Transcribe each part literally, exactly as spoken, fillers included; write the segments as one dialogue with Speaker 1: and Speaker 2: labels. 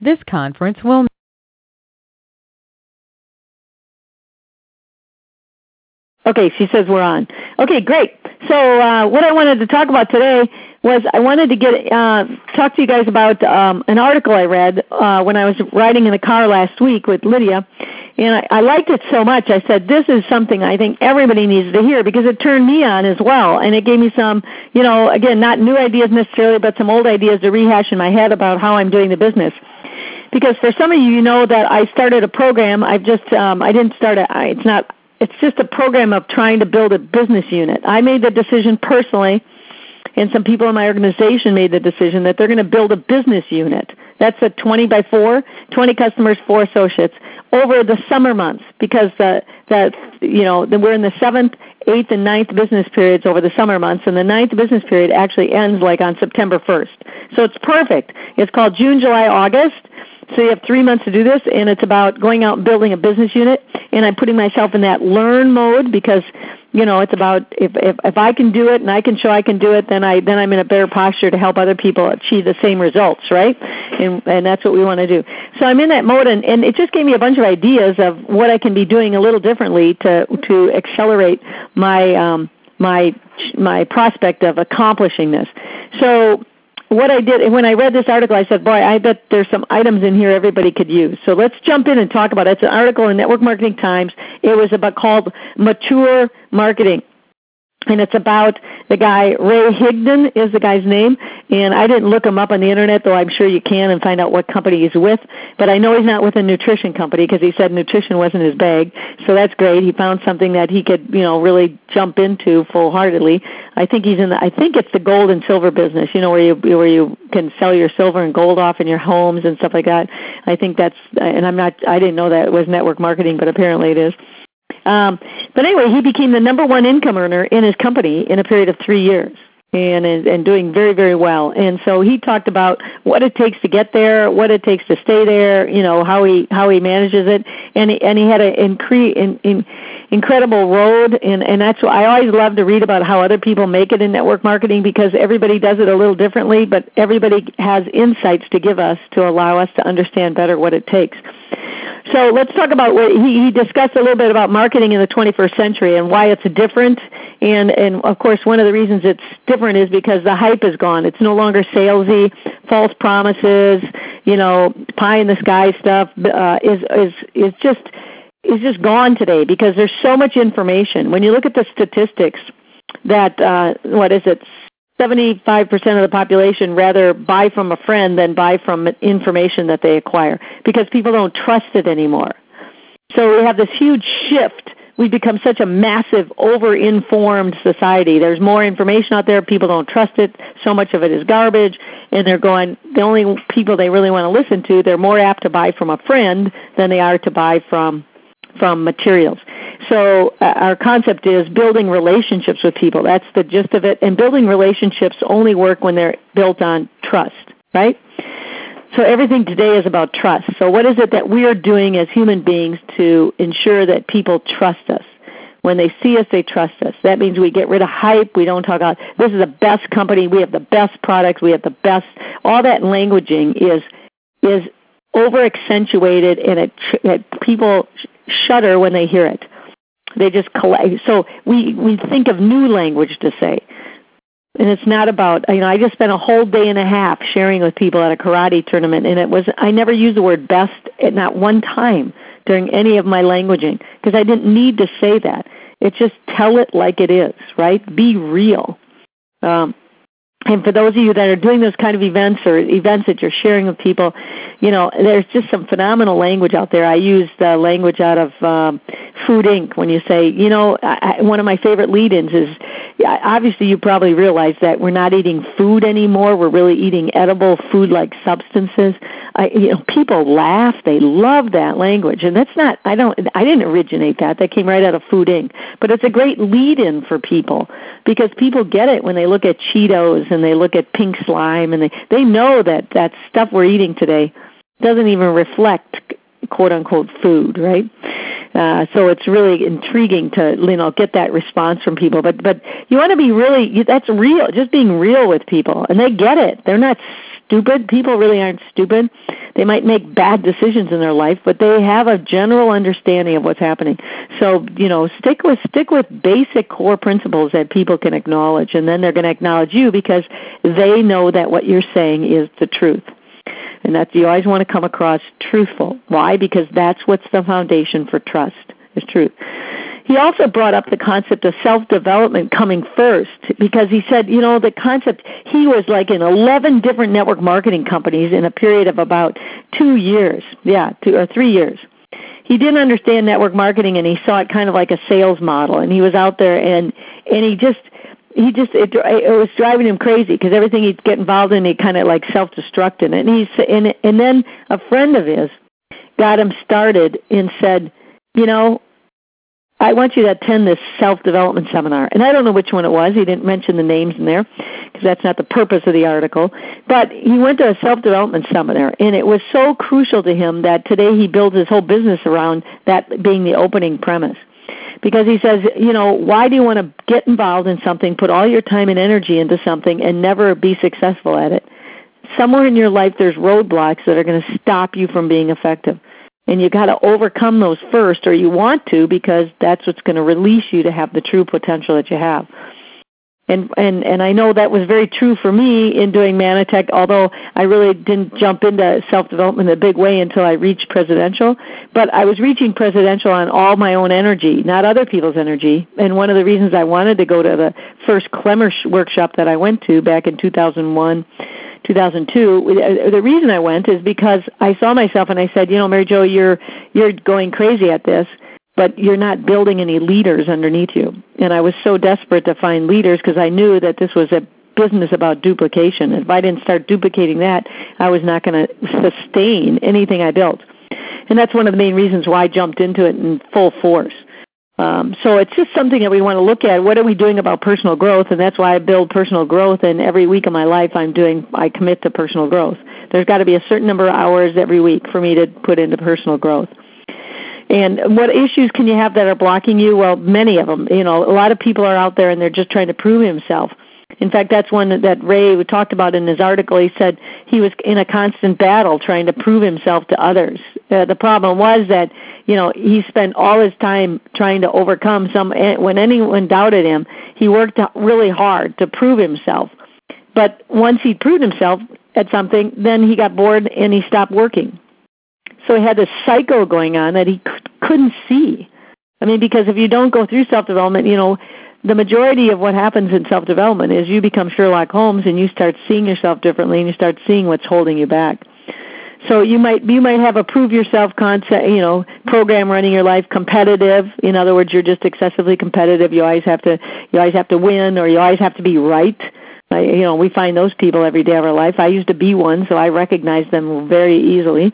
Speaker 1: This conference will...
Speaker 2: Okay, she says we're on. Okay, great. So uh, what I wanted to talk about today was I wanted to get uh, talk to you guys about um, an article I read uh, when I was riding in the car last week with Lydia, and I, I liked it so much. I said this is something I think everybody needs to hear because it turned me on as well, and it gave me some, you know, again, not new ideas necessarily, but some old ideas to rehash in my head about how I'm doing the business. Because for some of you, you know that I started a program. I've just um, I didn't start a. I, it's not. It's just a program of trying to build a business unit. I made the decision personally, and some people in my organization made the decision that they're going to build a business unit. That's a twenty by four, twenty customers, four associates, over the summer months because the, the, you know, we're in the seventh, eighth, and ninth business periods over the summer months, and the ninth business period actually ends like on September first. So it's perfect. It's called June, July, August. So you have three months to do this, and it's about going out and building a business unit. And I'm putting myself in that learn mode because, you know, it's about if, if if I can do it and I can show I can do it, then I then I'm in a better posture to help other people achieve the same results, right? And and that's what we want to do. So I'm in that mode, and, and it just gave me a bunch of ideas of what I can be doing a little differently to to accelerate my um, my my prospect of accomplishing this. So what I did, when I read this article, I said, boy, I bet there's some items in here everybody could use. So let's jump in and talk about it. It's an article in Network Marketing Times. It was about called Mature Marketing. And it's about the guy, Ray Higdon is the guy's name. And I didn't look him up on the internet, though I'm sure you can and find out what company he's with. But I know he's not with a nutrition company because he said nutrition wasn't his bag. So that's great. He found something that he could, you know, really jump into full-heartedly. I think he's in the, I think it's the gold and silver business, you know, where you where you can sell your silver and gold off in your homes and stuff like that. I think that's, and I'm not, I didn't know that it was network marketing, but apparently it is. Um, but anyway, he became the number one income earner in his company in a period of three years and, and doing very, very well. And so he talked about what it takes to get there, what it takes to stay there, you know, how he how he manages it. And he, and he had an incre- in, in, incredible road. And, and that's what I always love to read about how other people make it in network marketing because everybody does it a little differently, but everybody has insights to give us to allow us to understand better what it takes. So let's talk about what he, he discussed a little bit about marketing in the twenty-first century and why it's different. And, and, of course, one of the reasons it's different is because the hype is gone. It's no longer salesy, false promises, you know, pie-in-the-sky stuff uh, is, is, is just is just gone today because there's so much information. When you look at the statistics that, uh, what is it, seventy-five percent of the population rather buy from a friend than buy from information that they acquire because people don't trust it anymore. So we have this huge shift. We've become such a massive, over-informed society. There's more information out there. People don't trust it. So much of it is garbage. And they're going, the only people they really want to listen to, they're more apt to buy from a friend than they are to buy from from materials. So uh, our concept is building relationships with people. That's the gist of it. And building relationships only work when they're built on trust, right? So everything today is about trust. So what is it that we are doing as human beings to ensure that people trust us? When they see us, they trust us. That means we get rid of hype. We don't talk about, this is the best company. We have the best products. We have the best. All that languaging is is over-accentuated, and it, it, people shudder when they hear it. They just collect. So we, we think of new language to say. And it's not about, you know, I just spent a whole day and a half sharing with people at a karate tournament, and it was, I never used the word best at not one time during any of my languaging because I didn't need to say that. It's just tell it like it is, right? Be real. Um, and for those of you that are doing those kind of events or events that you're sharing with people, you know, there's just some phenomenal language out there. I use the language out of um, Food Incorporated when you say, you know, I, one of my favorite lead-ins is, obviously you probably realize that we're not eating food anymore. We're really eating edible food-like substances. I, you know, people laugh. They love that language. And that's not, I don't, I didn't originate that. That came right out of Food Incorporated. But it's a great lead-in for people because people get it when they look at Cheetos and they look at pink slime and they, they know that that stuff we're eating today doesn't even reflect quote-unquote food, right? Uh, so it's really intriguing to, you know, get that response from people. But but you want to be really, that's real, just being real with people. And they get it. They're not stupid. People really aren't stupid. They might make bad decisions in their life, but they have a general understanding of what's happening. So, you know, stick with stick with basic core principles that people can acknowledge, and then they're going to acknowledge you because they know that what you're saying is the truth. And that's, you always want to come across truthful. Why? Because that's what's the foundation for trust, is truth. He also brought up the concept of self-development coming first, because he said, you know, the concept, he was like in eleven different network marketing companies in a period of about two years, yeah, two or three years. He didn't understand network marketing, and he saw it kind of like a sales model, and he was out there, and, and he just, he just, it, it was driving him crazy, because everything he'd get involved in, he kind of like self-destruct in it. And, he's, and, and then a friend of his got him started and said, you know, I want you to attend this self-development seminar. And I don't know which one it was. He didn't mention the names in there because that's not the purpose of the article. But he went to a self-development seminar, and it was so crucial to him that today he builds his whole business around that being the opening premise. Because he says, you know, why do you want to get involved in something, put all your time and energy into something, and never be successful at it? Somewhere in your life there's roadblocks that are going to stop you from being effective. And you got to overcome those first, or you want to, because that's what's going to release you to have the true potential that you have. And and and I know that was very true for me in doing Manitech, although I really didn't jump into self-development in a big way until I reached presidential. But I was reaching presidential on all my own energy, not other people's energy. And one of the reasons I wanted to go to the first Clemmer workshop that I went to back in two thousand one, two thousand two, the reason I went is because I saw myself and I said, you know, Mary Jo, you're you're going crazy at this, but you're not building any leaders underneath you. And I was so desperate to find leaders because I knew that this was a business about duplication. If I didn't start duplicating that, I was not going to sustain anything I built. And that's one of the main reasons why I jumped into it in full force. Um, so it's just something that we want to look at. What are we doing about personal growth? And that's why I build personal growth. And every week of my life, I'm doing. I commit to personal growth. There's got to be a certain number of hours every week for me to put into personal growth. And what issues can you have that are blocking you? Well, many of them. You know, a lot of people are out there and they're just trying to prove himself. In fact, that's one that Ray talked about in his article. He said he was in a constant battle trying to prove himself to others. Uh, the problem was that, you know, he spent all his time trying to overcome some. When anyone doubted him, he worked really hard to prove himself. But once he proved himself at something, then he got bored and he stopped working. So he had this cycle going on that he couldn't see. I mean, because if you don't go through self-development, you know, the majority of what happens in self-development is you become Sherlock Holmes and you start seeing yourself differently and you start seeing what's holding you back. So you might you might have a prove yourself concept, you know, program running your life, competitive. In other words, you're just excessively competitive. You always have to you always have to win, or you always have to be right. Uh, you know, we find those people every day of our life. I used to be one, so I recognize them very easily.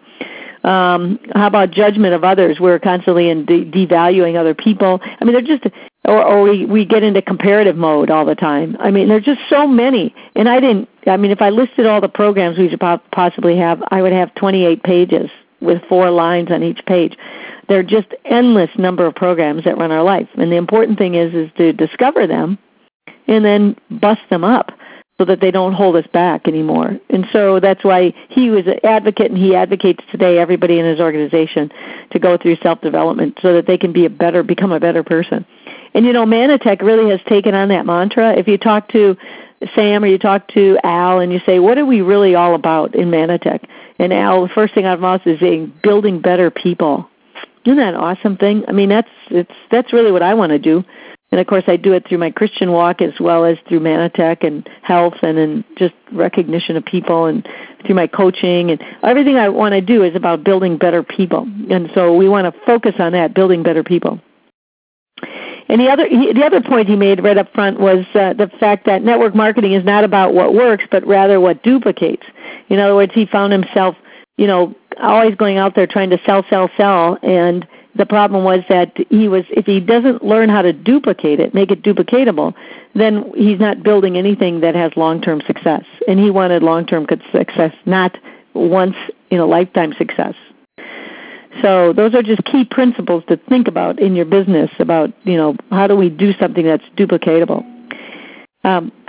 Speaker 2: Um, how about judgment of others? We're constantly in de- devaluing other people. I mean, they're just, or, or we, we get into comparative mode all the time. I mean, there's just so many. And I didn't, I mean, if I listed all the programs we should possibly have, I would have twenty-eight pages with four lines on each page. There are just endless number of programs that run our life. And the important thing is, is to discover them and then bust them up, so that they don't hold us back anymore. And so that's why he was an advocate, and he advocates today, everybody in his organization, to go through self-development so that they can be a better, become a better person. And, you know, Manitech really has taken on that mantra. If you talk to Sam or you talk to Al and you say, what are we really all about in Manitech? And Al, the first thing out of mouth is saying, building better people. Isn't that an awesome thing? I mean, that's it's that's really what I want to do. And, of course, I do it through my Christian walk as well as through Manitech and health and in just recognition of people and through my coaching. And everything I want to do is about building better people. And so we want to focus on that, building better people. And the other he, the other point he made right up front was uh, the fact that network marketing is not about what works, but rather what duplicates. In other words, he found himself, you know, always going out there trying to sell, sell, sell, and the problem was that he was, if he doesn't learn how to duplicate it, make it duplicatable, then he's not building anything that has long-term success. And he wanted long-term success, not once in a lifetime success. So those are just key principles to think about in your business about, you know, how do we do something that's duplicatable. Um,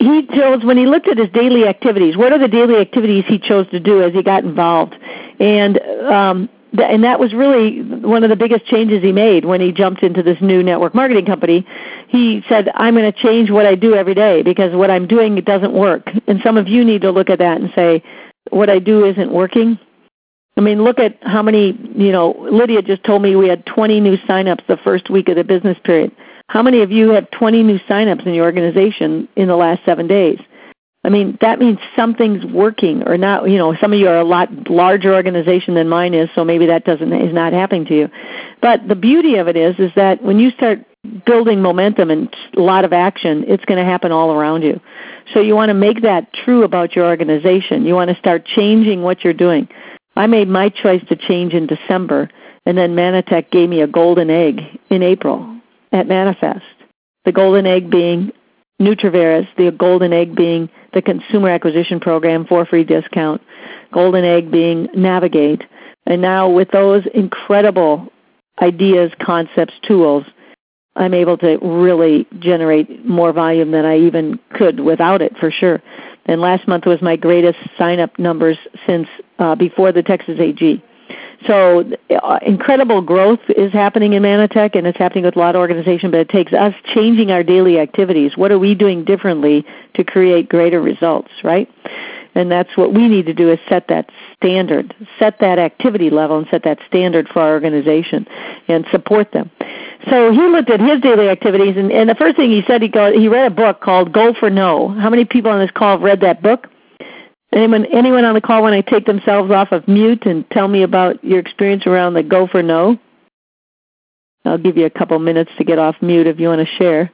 Speaker 2: he chose, when he looked at his daily activities, what are the daily activities he chose to do as he got involved? And um, th- and that was really one of the biggest changes he made when he jumped into this new network marketing company. He said, I'm going to change what I do every day because what I'm doing, it doesn't work. And some of you need to look at that and say, what I do isn't working. I mean, look at how many, you know, Lydia just told me we had twenty new signups the first week of the business period. How many of you have twenty new signups in your organization in the last seven days? I mean, that means something's working or not. You know, some of you are a lot larger organization than mine is, so maybe that doesn't is not happening to you. But the beauty of it is, is that when you start building momentum and a lot of action, it's going to happen all around you. So you want to make that true about your organization. You want to start changing what you're doing. I made my choice to change in December, and then Manatech gave me a golden egg in April at Manifest. The golden egg being Nutraveris, the golden egg being the consumer acquisition program for free discount, golden egg being Navigate. And now with those incredible ideas, concepts, tools, I'm able to really generate more volume than I even could without it, for sure. And last month was my greatest sign-up numbers since uh, before the Texas A G. So uh, incredible growth is happening in Manatech, and it's happening with a lot of organizations, but it takes us changing our daily activities. What are we doing differently to create greater results, right? And that's what we need to do, is set that standard, set that activity level and set that standard for our organization and support them. So he looked at his daily activities, and, and the first thing he said, he, go, he read a book called Go for No. How many people on this call have read that book? Anyone, anyone on the call want to take themselves off of mute and tell me about your experience around the Go for No? I'll give you a couple minutes to get off mute if you want to share.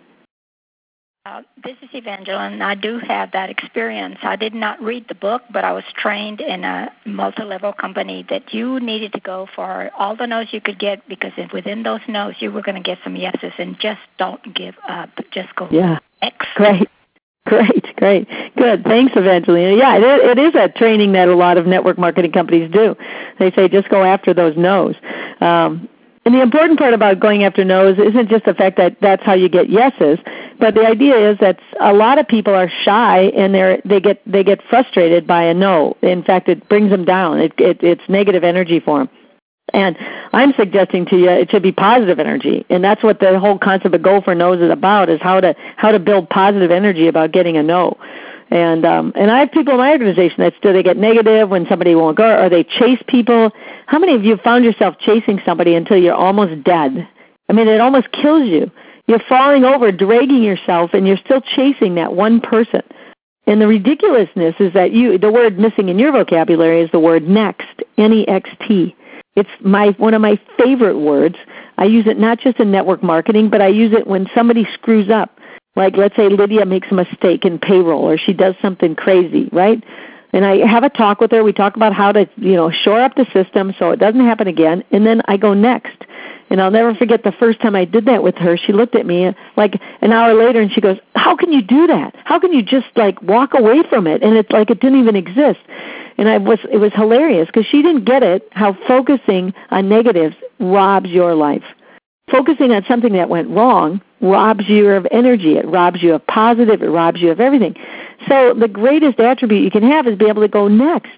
Speaker 1: Uh, this is Evangeline. I do have that experience. I did not read the book, but I was trained in a multi-level company that you needed to go for all the no's you could get, because if within those no's you were going to get some yeses, and just don't give up. Just go
Speaker 2: yeah.
Speaker 1: next.
Speaker 2: Great. Great, great. Good. Thanks, Evangelina. Yeah, it, it is a training that a lot of network marketing companies do. They say just go after those no's. Um, and the important part about going after no's isn't just the fact that that's how you get yeses, but the idea is that a lot of people are shy and they're, they get they get frustrated by a no. In fact, it brings them down. It, it, it's negative energy for them. And I'm suggesting to you it should be positive energy, and that's what the whole concept of Go for No's is about, is how to how to build positive energy about getting a no. And um, and I have people in my organization that still they get negative when somebody won't go, or they chase people. How many of you found yourself chasing somebody until you're almost dead? I mean, it almost kills you. You're falling over, dragging yourself, and you're still chasing that one person. And the ridiculousness is that you the word missing in your vocabulary is the word next, N E X T. It's my one of my favorite words. I use it not just in network marketing, but I use it when somebody screws up. Like, let's say Lydia makes a mistake in payroll, or she does something crazy, right? And I have a talk with her. We talk about how to, you know, shore up the system so it doesn't happen again. And then I go next. And I'll never forget the first time I did that with her. She looked at me like an hour later, and she goes, "How can you do that? How can you just like walk away from it?" And it's like it didn't even exist. And I was it was hilarious because she didn't get it, how focusing on negatives robs your life. Focusing on something that went wrong robs you of energy. It robs you of positive. It robs you of everything. So the greatest attribute you can have is be able to go next.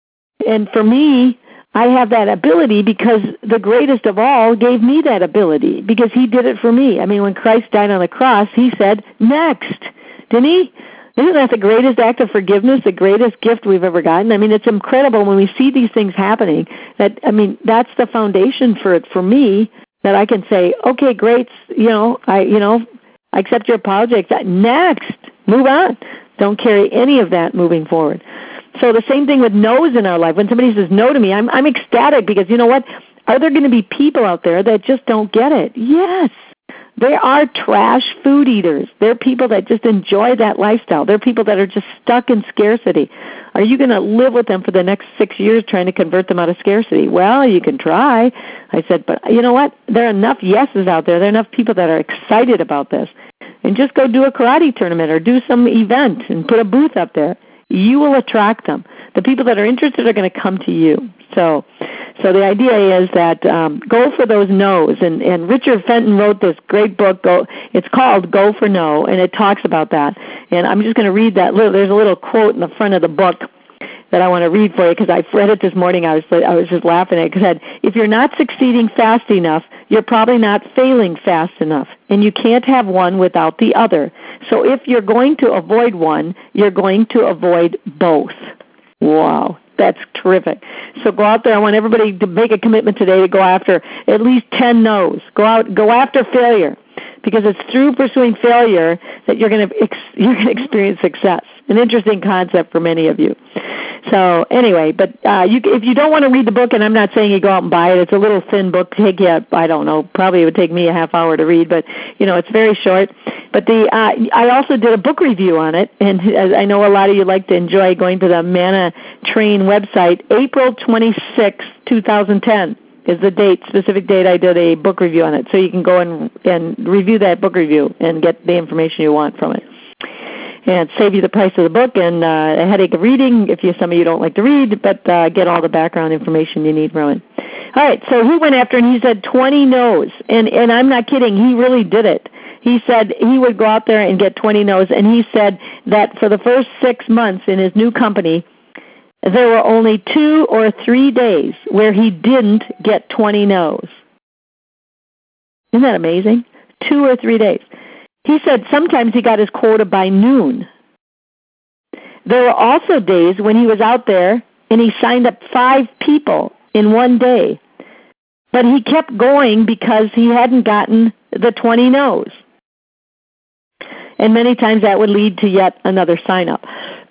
Speaker 2: And for me, I have that ability because the greatest of all gave me that ability, because he did it for me. I mean, when Christ died on the cross, he said, next. Didn't he? Isn't that the greatest act of forgiveness, the greatest gift we've ever gotten? I mean, it's incredible when we see these things happening. That I mean, that's the foundation for it for me, that I can say, okay, great, you know, I you know, I accept your apology. Next, move on. Don't carry any of that moving forward. So the same thing with no's in our life. When somebody says no to me, I'm I'm ecstatic, because you know what? Are there going to be people out there that just don't get it? Yes. There are trash food eaters. There are people that just enjoy that lifestyle. There are people that are just stuck in scarcity. Are you going to live with them for the next six years trying to convert them out of scarcity? Well, you can try. I said, but you know what? There are enough yeses out there. There are enough people that are excited about this. And just go do a karate tournament or do some event and put a booth up there. You will attract them. The people that are interested are going to come to you. So So the idea is that um, go for those no's. And, and Richard Fenton wrote this great book. Go, it's called Go for No, and it talks about that. And I'm just going to read that. Little, there's a little quote in the front of the book that I want to read for you because I read it this morning. I was I was just laughing at it. It said, if you're not succeeding fast enough, you're probably not failing fast enough, and you can't have one without the other. So if you're going to avoid one, you're going to avoid both. Wow, that's terrific. So go out there. I want everybody to make a commitment today to go after at least ten no's. Go out, go after failure, because it's through pursuing failure that you're going to ex- you're going to experience success. An interesting concept for many of you. So anyway, but uh, you, if you don't want to read the book, and I'm not saying you go out and buy it, it's a little thin book. Take you, I don't know, probably it would take me a half hour to read, but you know, it's very short. But the uh, I also did a book review on it, and I know a lot of you like to enjoy going to the Mana Train website. April twenty-sixth, twenty ten is the date, specific date I did a book review on it. So you can go and, and review that book review and get the information you want from it. And save you the price of the book and uh, a headache of reading if you some of you don't like to read, but uh, get all the background information you need from it. All right, so he went after and he said twenty no's, and, and I'm not kidding, he really did it. He said he would go out there and get twenty no's, and he said that for the first six months in his new company, there were only two or three days where he didn't get twenty no's. Isn't that amazing? Two or three days. He said sometimes he got his quota by noon. There were also days when he was out there and he signed up five people in one day. But he kept going because he hadn't gotten the twenty no's. And many times that would lead to yet another sign up.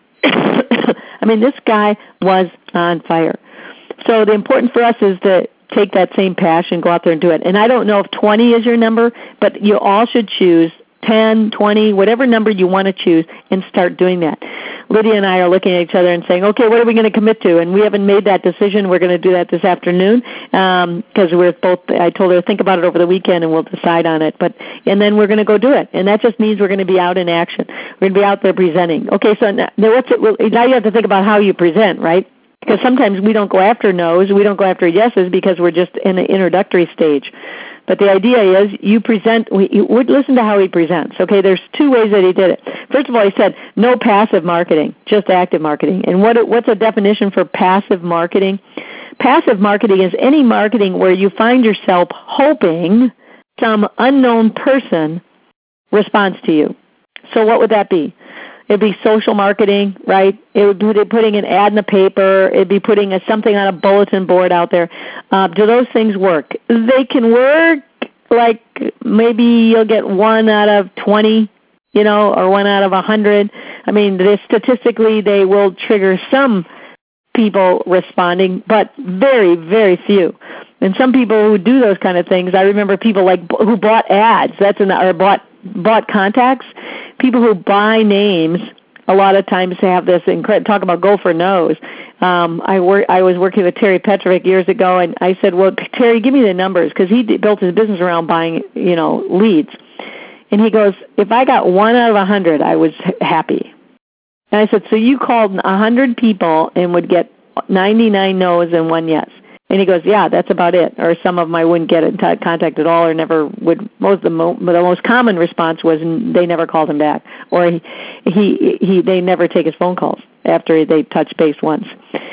Speaker 2: I mean, this guy was on fire. So the important for us is to take that same passion, go out there and do it. And I don't know if twenty is your number, but you all should choose ten, twenty, whatever number you want to choose, and start doing that. Lydia and I are looking at each other and saying, okay, what are we going to commit to? And we haven't made that decision. We're going to do that this afternoon because um, we're both, I told her, think about it over the weekend and we'll decide on it. But And then we're going to go do it. And that just means we're going to be out in action. We're going to be out there presenting. Okay, so now, what's it, well, now you have to think about how you present, right? Because sometimes we don't go after no's, we don't go after yeses because we're just in the introductory stage. But the idea is you present, we, you would listen to how he presents. Okay, there's two ways that he did it. First of all, he said no passive marketing, just active marketing. And what what's a definition for passive marketing? Passive marketing is any marketing where you find yourself hoping some unknown person responds to you. So what would that be? It'd be social marketing, right? It would be putting an ad in the paper. It'd be putting a, something on a bulletin board out there. Uh, do those things work? They can work like maybe you'll get one out of twenty, you know, or one out of a hundred. I mean, they, statistically, they will trigger some people responding, but very, very few. And some people who do those kind of things, I remember people like who bought ads. That's in the, or bought bought contacts. People who buy names a lot of times have this incredible talk about go for no's. Um, I work. I was working with Terry Petrovic years ago, and I said, "Well, Terry, give me the numbers," because he d- built his business around buying, you know, leads. And he goes, "If I got one out of a hundred, I was happy." And I said, "So you called a hundred people and would get ninety-nine no's and one yes?" And he goes, "Yeah, that's about it." Or some of them I wouldn't get in t- contact at all, or never would. Most the, mo- the most common response was they never called him back, or he, he he they never take his phone calls after they touch base once.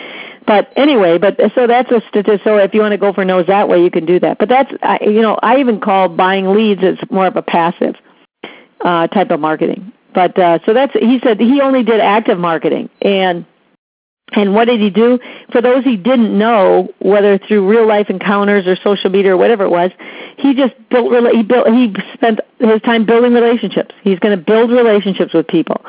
Speaker 2: But anyway, but so that's a statistic. So if you want to go for no's that way, you can do that. But that's I, you know I even call buying leads as more of a passive uh, type of marketing. But uh, so that's he said he only did active marketing. And And what did he do? For those he didn't know, whether through real life encounters or social media or whatever it was, he just built. He built. He spent his time building relationships. He's going to build relationships with people.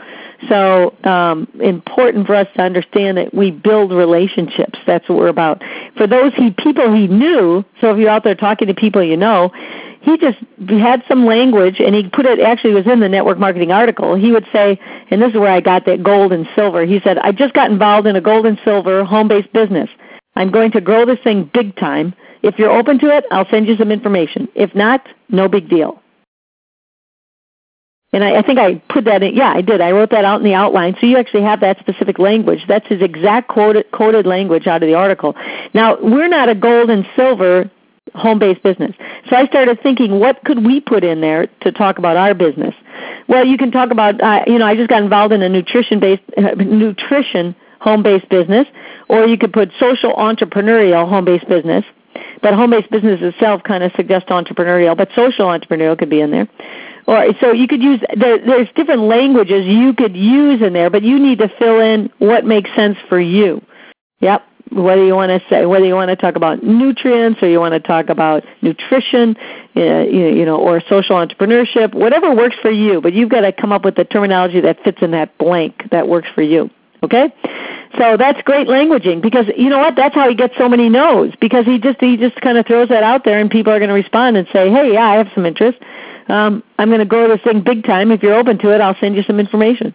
Speaker 2: So um, important for us to understand that we build relationships. That's what we're about. For those he people he knew. So if you're out there talking to people you know, he just had some language, and he put it, actually was in the network marketing article. He would say, and this is where I got that gold and silver. He said, "I just got involved in a gold and silver home-based business. I'm going to grow this thing big time. If you're open to it, I'll send you some information. If not, no big deal." And I, I think I put that in. Yeah, I did. I wrote that out in the outline. So you actually have that specific language. That's his exact quoted, quoted language out of the article. Now, we're not a gold and silver home-based business. So I started thinking, what could we put in there to talk about our business? Well, you can talk about, uh, you know, I just got involved in a nutrition-based, uh, nutrition home-based business, or you could put social entrepreneurial home-based business. But home-based business itself kind of suggests entrepreneurial, but social entrepreneurial could be in there. Or so you could use, there, there's different languages you could use in there, but you need to fill in what makes sense for you. Yep. Whether you want to say, whether you want to talk about nutrients, or you want to talk about nutrition, uh, you, you know, or social entrepreneurship, whatever works for you. But you've got to come up with the terminology that fits in that blank that works for you. Okay, so that's great languaging, because you know what? That's how he gets so many no's, because he just he just kind of throws that out there, and people are going to respond and say, hey, yeah, I have some interest. Um, I'm going to grow this thing big time. If you're open to it, I'll send you some information.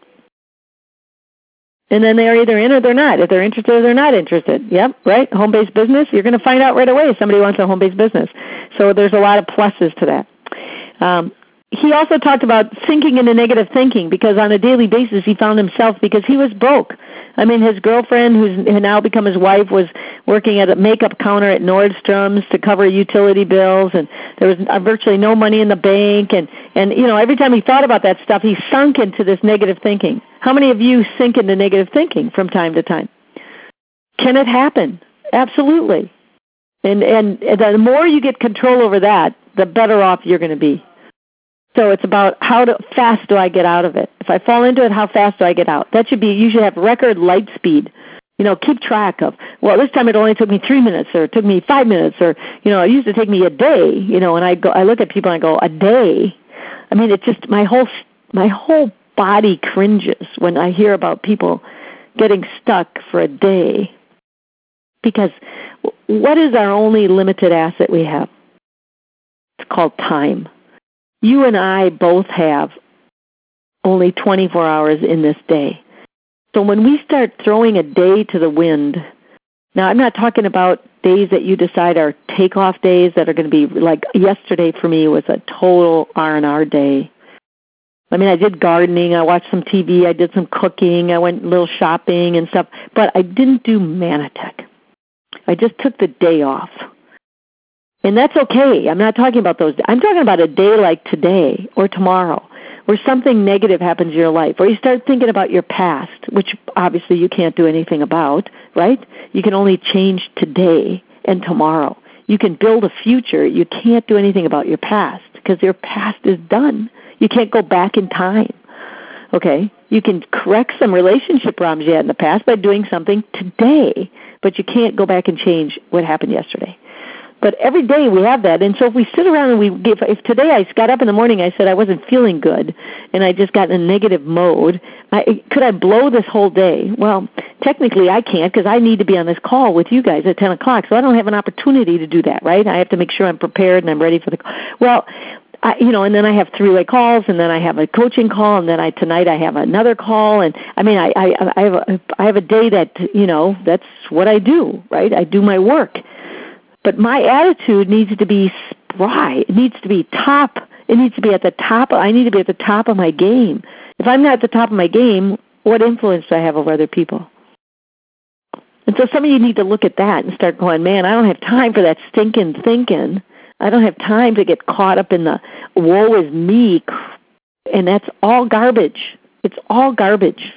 Speaker 2: And then they're either in or they're not. If they're interested or they're not interested. Yep, right? Home-based business, you're going to find out right away if somebody wants a home-based business. So there's a lot of pluses to that. Um, he also talked about sinking into negative thinking, because on a daily basis he found himself, because he was broke. I mean, his girlfriend, who's now become his wife, was working at a makeup counter at Nordstrom's to cover utility bills, and there was virtually no money in the bank. And, and you know, every time he thought about that stuff, he sunk into this negative thinking. How many of you sink into negative thinking from time to time? Can it happen? Absolutely. And, and the more you get control over that, the better off you're going to be. So it's about how to, fast do I get out of it? If I fall into it, how fast do I get out? That should be, you should have record light speed. You know, keep track of, well, this time it only took me three minutes, or it took me five minutes, or, you know, it used to take me a day, you know, and I go, I look at people and I go, a day? I mean, it just, my whole, my whole body cringes when I hear about people getting stuck for a day. Because what is our only limited asset we have? It's called time. You and I both have only twenty-four hours in this day. So when we start throwing a day to the wind, now I'm not talking about days that you decide are takeoff days that are going to be, like yesterday for me was a total R and R day. I mean, I did gardening, I watched some T V, I did some cooking, I went a little shopping and stuff, but I didn't do Manatech. I just took the day off. And that's okay. I'm not talking about those. I'm talking about a day like today or tomorrow, where something negative happens in your life, or you start thinking about your past, which obviously you can't do anything about, right? You can only change today and tomorrow. You can build a future. You can't do anything about your past, because your past is done. You can't go back in time, okay? You can correct some relationship problems you had in the past by doing something today, but you can't go back and change what happened yesterday. But every day we have that, and so if we sit around and we give, if today I got up in the morning, I said I wasn't feeling good, and I just got in a negative mode, I, could I blow this whole day? Well, technically I can't, because I need to be on this call with you guys at ten o'clock, so I don't have an opportunity to do that, right? I have to make sure I'm prepared and I'm ready for the call. Well, I, you know, and then I have three-way calls, and then I have a coaching call, and then I tonight I have another call, and I mean, I, I, I have a, I have a day that, you know, that's what I do, right? I do my work. But my attitude needs to be spry. It needs to be top. It needs to be at the top. I need to be at the top of my game. If I'm not at the top of my game, what influence do I have over other people? And so some of you need to look at that and start going, man, I don't have time for that stinking thinking. I don't have time to get caught up in the woe is me. And that's all garbage. It's all garbage.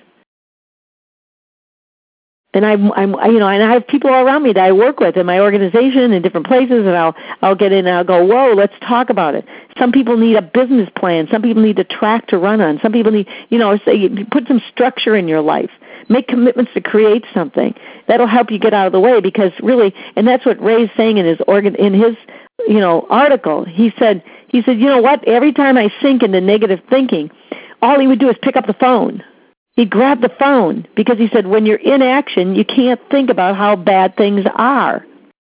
Speaker 2: And I'm, I'm, you know, and I have people all around me that I work with in my organization in different places, and I'll, I'll get in and I'll go, whoa, let's talk about it. Some people need a business plan. Some people need a track to run on. Some people need, you know, say, put some structure in your life. Make commitments to create something. That'll help you get out of the way, because really, and that's what Ray's saying in his organ, in his, you know, article. He said, he said, you know what? Every time I sink into negative thinking, all he would do is pick up the phone. He grabbed the phone, because he said, when you're in action, you can't think about how bad things are.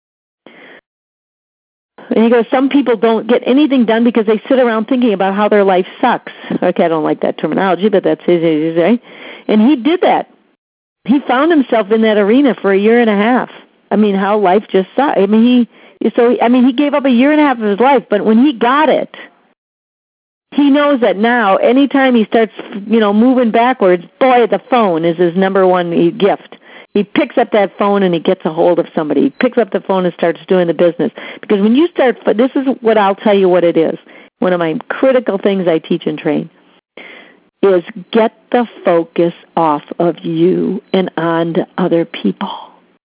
Speaker 2: And he goes, some people don't get anything done because they sit around thinking about how their life sucks. Okay, I don't like that terminology, but that's his, his, right? And he did that. He found himself in that arena for a year and a half. I mean, how life just sucked. I mean, he, so, I mean, he gave up a year and a half of his life, but when he got it, He knows that now, anytime he starts, you know, moving backwards, boy, the phone is his number one gift. He picks up that phone and he gets a hold of somebody. He picks up the phone and starts doing the business. Because when you start, this is what I'll tell you what it is. One of my critical things I teach and train is get the focus off of you and on to other people.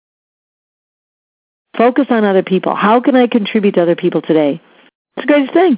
Speaker 2: Focus on other people. How can I contribute to other people today? It's the greatest thing.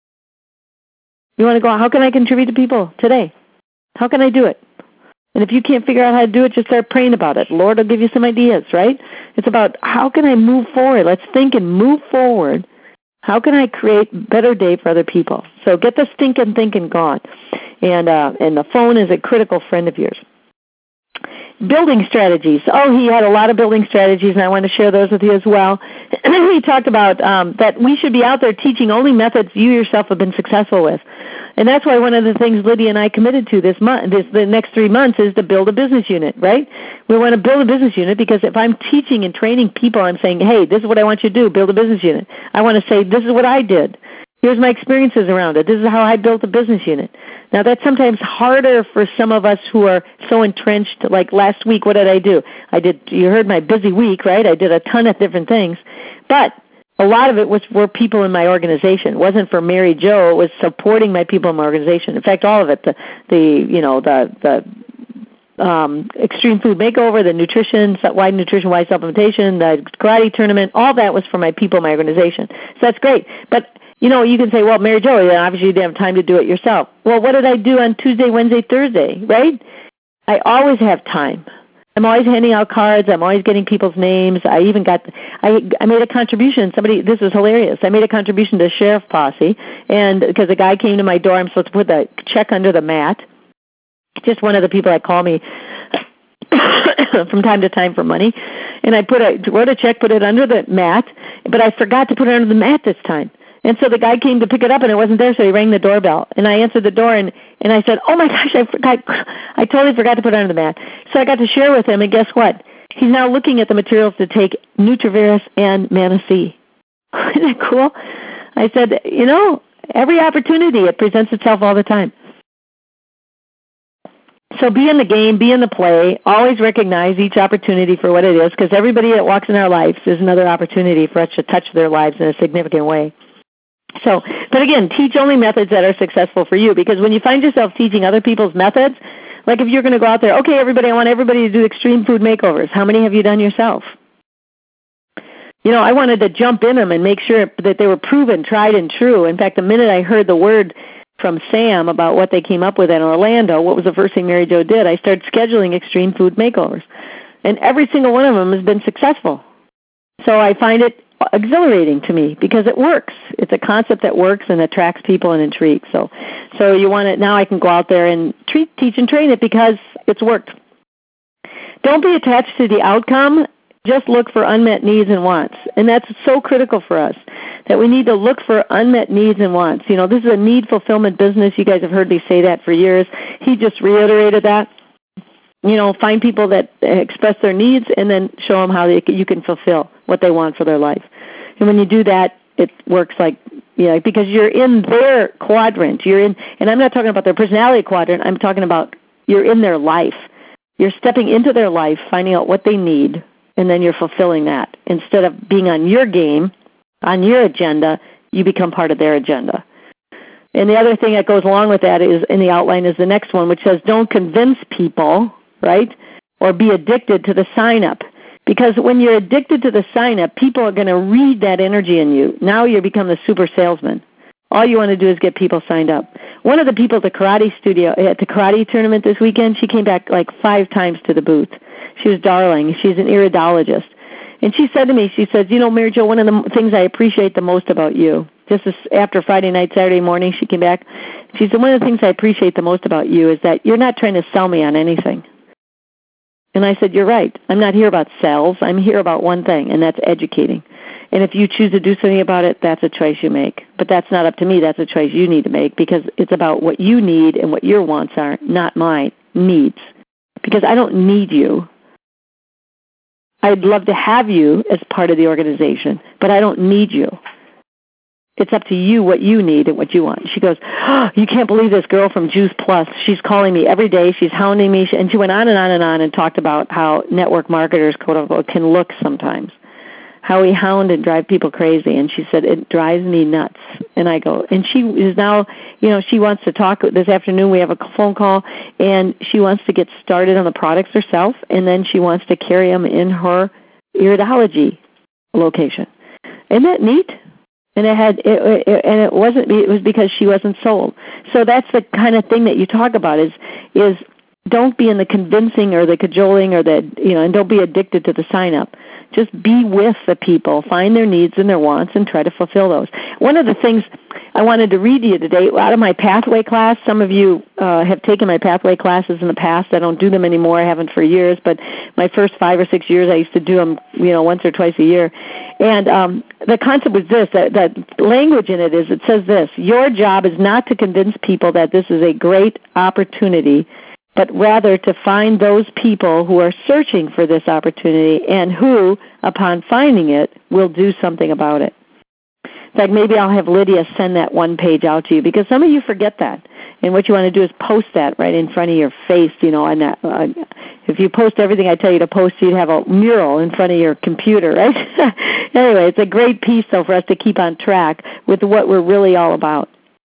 Speaker 2: You want to go, how can I contribute to people today? How can I do it? And if you can't figure out how to do it, just start praying about it. Lord will give you some ideas, right? It's about how can I move forward? Let's think and move forward. How can I create a better day for other people? So get the stinking thinking gone. And, uh, and the phone is a critical friend of yours. Building strategies. Oh, he had a lot of building strategies, and I want to share those with you as well. He talked about um, that we should be out there teaching only methods you yourself have been successful with. And that's why one of the things Lydia and I committed to this month, this the next three months, is to build a business unit, right? We want to build a business unit because if I'm teaching and training people, I'm saying, hey, this is what I want you to do, build a business unit. I want to say, this is what I did. Here's my experiences around it. This is how I built a business unit. Now, that's sometimes harder for some of us who are so entrenched. Like last week, what did I do? I did. You heard my busy week, right? I did a ton of different things. But a lot of it was for people in my organization. It wasn't for Mary Jo. It was supporting my people in my organization. In fact, all of it, the, the you know, the, the um, Extreme Food Makeover, the nutrition, wide nutrition, wide supplementation, the karate tournament, all that was for my people in my organization. So that's great. But you know, you can say, well, Mary Jo, obviously you didn't have time to do it yourself. Well, what did I do on Tuesday, Wednesday, Thursday, right? I always have time. I'm always handing out cards. I'm always getting people's names. I even got, I, I made a contribution. Somebody, this was hilarious. I made a contribution to Sheriff Posse, and because a guy came to my door, I'm supposed to put the check under the mat. Just one of the people that call me from time to time for money, and I put a, wrote a check, put it under the mat, but I forgot to put it under the mat this time. And so the guy came to pick it up, and it wasn't there, so he rang the doorbell. And I answered the door, and, and I said, oh, my gosh, I forgot. I totally forgot to put it under the mat. So I got to share with him, and guess what? He's now looking at the materials to take Nutravirus and Manna-C. Isn't that cool? I said, you know, every opportunity, it presents itself all the time. So be in the game, be in the play, always recognize each opportunity for what it is, because everybody that walks in our lives is another opportunity for us to touch their lives in a significant way. So, but again, teach only methods that are successful for you, because when you find yourself teaching other people's methods, like if you're going to go out there, okay, everybody, I want everybody to do extreme food makeovers. How many have you done yourself? You know, I wanted to jump in them and make sure that they were proven, tried, and true. In fact, the minute I heard the word from Sam about what they came up with in Orlando, what was the first thing Mary Jo did? I started scheduling extreme food makeovers. And every single one of them has been successful. So I find it exhilarating to me because it works. It's a concept that works and attracts people and intrigues. So, so you want it now. I can go out there and treat, teach, and train it because it's worked. Don't be attached to the outcome. Just look for unmet needs and wants, and that's so critical for us that we need to look for unmet needs and wants. You know, this is a need fulfillment business. You guys have heard me say that for years. He just reiterated that. You know, find people that express their needs and then show them how they, you can fulfill what they want for their life. And when you do that, it works like, you know, because you're in their quadrant. You're in, and I'm not talking about their personality quadrant. I'm talking about you're in their life. You're stepping into their life, finding out what they need, and then you're fulfilling that. Instead of being on your game, on your agenda, you become part of their agenda. And the other thing that goes along with that is in the outline is the next one, which says don't convince people, right, or be addicted to the sign-up. Because when you're addicted to the sign-up, people are going to read that energy in you. Now you become the super salesman. All you want to do is get people signed up. One of the people at the karate studio, at the karate tournament this weekend, she came back like five times to the booth. She was darling. She's an iridologist. And she said to me, she says, you know, Mary Jo, one of the things I appreciate the most about you, just as after Friday night, Saturday morning, she came back. She said, one of the things I appreciate the most about you is that you're not trying to sell me on anything. And I said, you're right. I'm not here about sales. I'm here about one thing, and that's educating. And if you choose to do something about it, that's a choice you make. But that's not up to me. That's a choice you need to make because it's about what you need and what your wants are, not my needs. Because I don't need you. I'd love to have you as part of the organization, but I don't need you. It's up to you what you need and what you want. She goes, oh, you can't believe this girl from Juice Plus. She's calling me every day. She's hounding me. And she went on and on and on and talked about how network marketers, quote unquote, can look sometimes, how we hound and drive people crazy. And she said, it drives me nuts. And I go, and she is now, you know, she wants to talk this afternoon. We have a phone call, and she wants to get started on the products herself, and then she wants to carry them in her iridology location. Isn't that neat? And it had, it, it, and it wasn't. It was because she wasn't sold. So that's the kind of thing that you talk about. Is is don't be in the convincing or the cajoling or the you know, and don't be addicted to the sign up. Just be with the people, find their needs and their wants, and try to fulfill those. One of the things I wanted to read to you today out of my Pathway class. Some of you uh, have taken my Pathway classes in the past. I don't do them anymore. I haven't for years. But my first five or six years, I used to do them, you know, once or twice a year. And um, the concept was this: that, that language in it is it says this: your job is not to convince people that this is a great opportunity, but rather to find those people who are searching for this opportunity and who, upon finding it, will do something about it. In fact, maybe I'll have Lydia send that one page out to you, because some of you forget that. And what you want to do is post that right in front of your face, you know, on that. Uh, if you post everything I tell you to post, you'd have a mural in front of your computer, right? Anyway, it's a great piece, though, for us to keep on track with what we're really all about.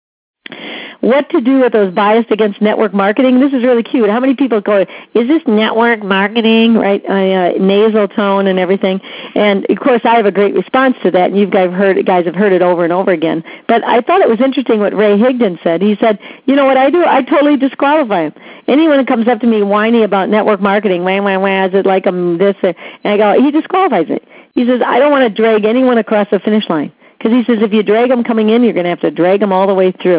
Speaker 2: What to do with those biased against network marketing? This is really cute. How many people go, is this network marketing, right? Uh, nasal tone and everything. And, of course, I have a great response to that, and you guys have heard, guys have heard it over and over again. But I thought it was interesting what Ray Higdon said. He said, you know what I do? I totally disqualify him. Anyone that comes up to me whiny about network marketing, wah, wah, wah, is it like um, this? And I go, he disqualifies it. He says, I don't want to drag anyone across the finish line. Because he says if you drag them coming in, you're going to have to drag them all the way through.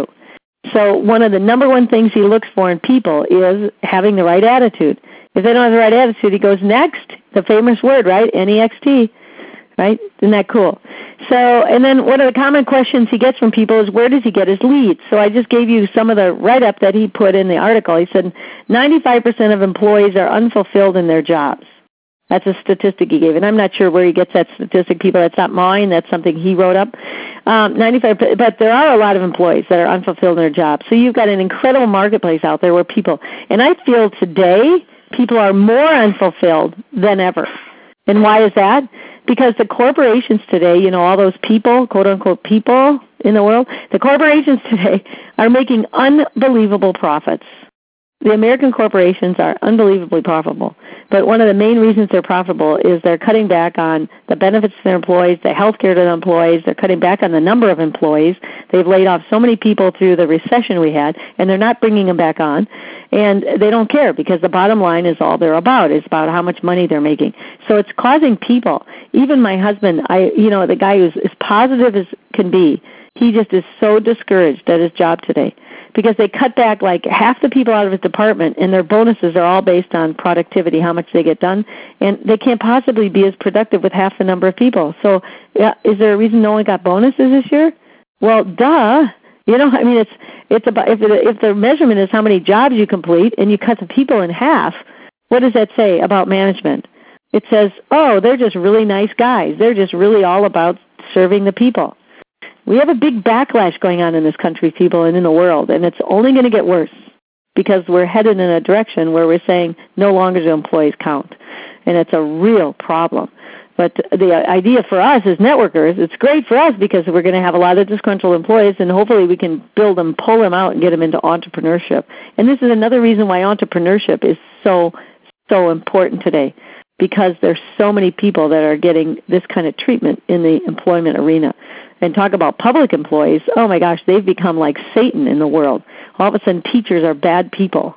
Speaker 2: So one of the number one things he looks for in people is having the right attitude. If they don't have the right attitude, he goes next, the famous word, right, N E X T, right? Isn't that cool? So, and then one of the common questions he gets from people is, where does he get his leads? So I just gave you some of the write-up that he put in the article. He said ninety-five percent of employees are unfulfilled in their jobs. That's a statistic he gave, and I'm not sure where he gets that statistic, people. That's not mine. That's something he wrote up. Um, ninety-five, but there are a lot of employees that are unfulfilled in their jobs. So you've got an incredible marketplace out there where people, and I feel today people are more unfulfilled than ever. And why is that? Because the corporations today, you know, all those people, quote-unquote people in the world, the corporations today are making unbelievable profits. The American corporations are unbelievably profitable. But one of the main reasons they're profitable is they're cutting back on the benefits to their employees, the health care to their employees. They're cutting back on the number of employees. They've laid off so many people through the recession we had, and they're not bringing them back on. And they don't care, because the bottom line is all they're about. It's about how much money they're making. So it's causing people, even my husband, I, you know, the guy who's as positive as can be, he just is so discouraged at his job today, because they cut back like half the people out of his department, and their bonuses are all based on productivity, how much they get done, and they can't possibly be as productive with half the number of people. So yeah, is there a reason no one got bonuses this year? Well, duh. You know, I mean, it's it's about if, it, if the measurement is how many jobs you complete and you cut the people in half, what does that say about management? It says, oh, they're just really nice guys. They're just really all about serving the people. We have a big backlash going on in this country, people, and in the world, and it's only going to get worse, because we're headed in a direction where we're saying no longer do employees count, and it's a real problem. But the idea for us as networkers, it's great for us because we're going to have a lot of disgruntled employees, and hopefully we can build them, pull them out, and get them into entrepreneurship. And this is another reason why entrepreneurship is so, so important today, because there's so many people that are getting this kind of treatment in the employment arena. And talk about public employees, oh my gosh, they've become like Satan in the world. All of a sudden teachers are bad people.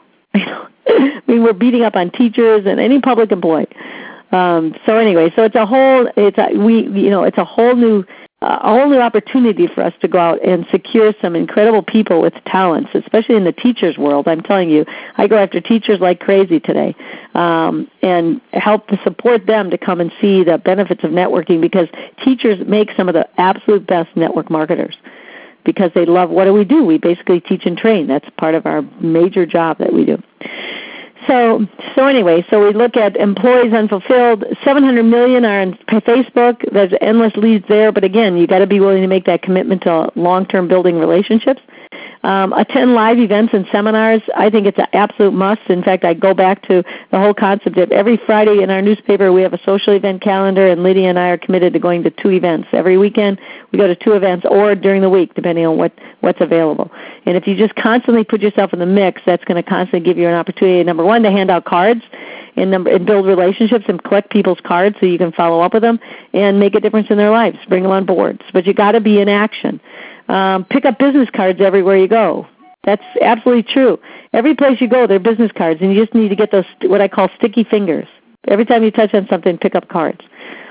Speaker 2: I mean, we're beating up on teachers and any public employee. Um, so anyway, so it's a whole, it's a, we, you know, it's a whole new, uh, a whole new opportunity for us to go out and secure some incredible people with talents, especially in the teachers world. I'm telling you, I go after teachers like crazy today, um, and help to support them to come and see the benefits of networking, because teachers make some of the absolute best network marketers, because they love, what do we do? We basically teach and train. That's part of our major job that we do. So, so anyway, so we look at employees unfulfilled. seven hundred million are on Facebook. There's endless leads there, but again, you got to be willing to make that commitment to long-term building relationships. Um, attend live events and seminars. I think it's an absolute must. In fact, I go back to the whole concept of every Friday in our newspaper we have a social event calendar, and Lydia and I are committed to going to two events. Every weekend we go to two events or during the week, depending on what, what's available. And if you just constantly put yourself in the mix, that's going to constantly give you an opportunity, number one, to hand out cards and, number, and build relationships and collect people's cards so you can follow up with them and make a difference in their lives, bring them on board. But you got to be in action. Um, pick up business cards everywhere you go. That's absolutely true. Every place you go, there are business cards, and you just need to get those, what I call sticky fingers. Every time you touch on something, pick up cards.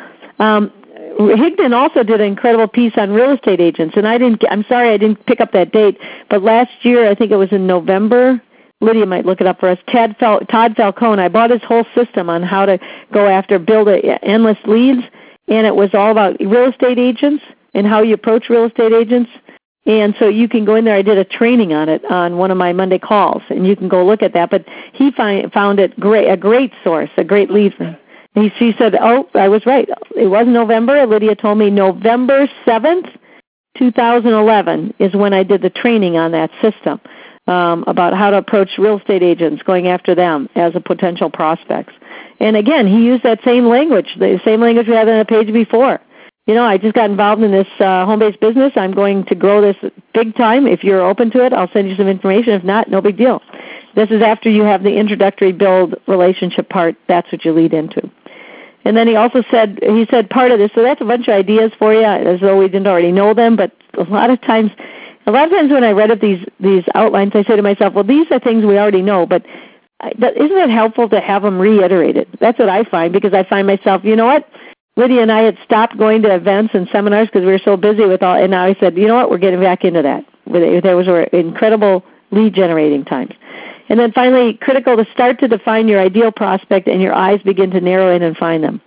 Speaker 2: Um, Higdon also did an incredible piece on real estate agents, and I didn't. I'm sorry I didn't pick up that date, but last year, I think it was in November, Lydia might look it up for us, Todd, Fal- Todd Falcone, I bought his whole system on how to go after, build a, endless leads, and it was all about real estate agents and how you approach real estate agents. And so you can go in there. I did a training on it on one of my Monday calls, and you can go look at that. But he find, found it great, a great source, a great lead. He, she said, oh, I was right. It was November. Lydia told me November seventh, two thousand eleven is when I did the training on that system um, about how to approach real estate agents, going after them as a potential prospects. And again, he used that same language, the same language we had on the page before. You know, I just got involved in this uh, home-based business. I'm going to grow this big time. If you're open to it, I'll send you some information. If not, no big deal. This is after you have the introductory build relationship part. That's what you lead into. And then he also said, he said part of this, so that's a bunch of ideas for you, as though we didn't already know them, but a lot of times, a lot of times when I read up these, these outlines, I say to myself, well, these are things we already know, but isn't it helpful to have them reiterated? That's what I find, because I find myself, you know what? Lydia and I had stopped going to events and seminars because we were so busy with all, and now I said, you know what, we're getting back into that. There was incredible lead generating times. And then finally, critical to start to define your ideal prospect and your eyes begin to narrow in and find them.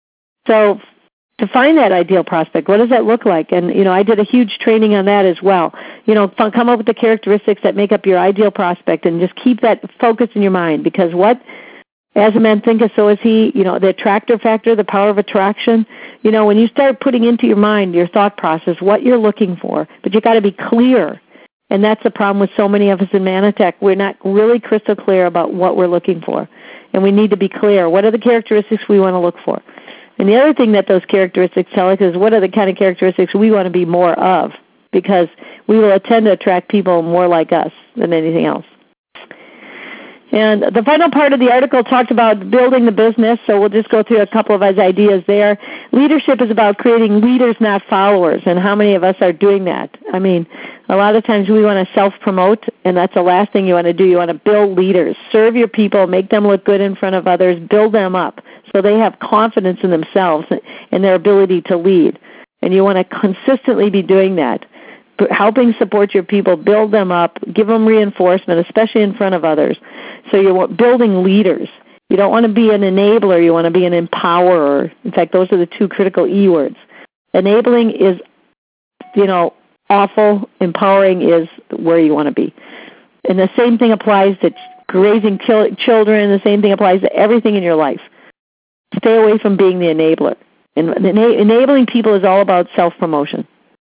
Speaker 2: So to find that ideal prospect, what does that look like? And, you know, I did a huge training on that as well. You know, come up with the characteristics that make up your ideal prospect and just keep that focus in your mind, because what? As a man thinketh, so is he. You know, the attractor factor, the power of attraction. You know, when you start putting into your mind, your thought process, what you're looking for, but you got to be clear. And that's the problem with so many of us in Manatech. We're not really crystal clear about what we're looking for. And we need to be clear. What are the characteristics we want to look for? And the other thing that those characteristics tell us is what are the kind of characteristics we want to be more of, because we will tend to attract people more like us than anything else. And the final part of the article talked about building the business, so we'll just go through a couple of his ideas there. Leadership is about creating leaders, not followers, and how many of us are doing that? I mean, a lot of times we want to self-promote, and that's the last thing you want to do. You want to build leaders. Serve your people, make them look good in front of others, build them up so they have confidence in themselves and their ability to lead. And you want to consistently be doing that, helping support your people, build them up, give them reinforcement, especially in front of others. So you're building leaders. You don't want to be an enabler. You want to be an empowerer. In fact, those are the two critical E words. Enabling is, you know, awful. Empowering is where you want to be. And the same thing applies to raising children. The same thing applies to everything in your life. Stay away from being the enabler. And enabling people is all about self-promotion.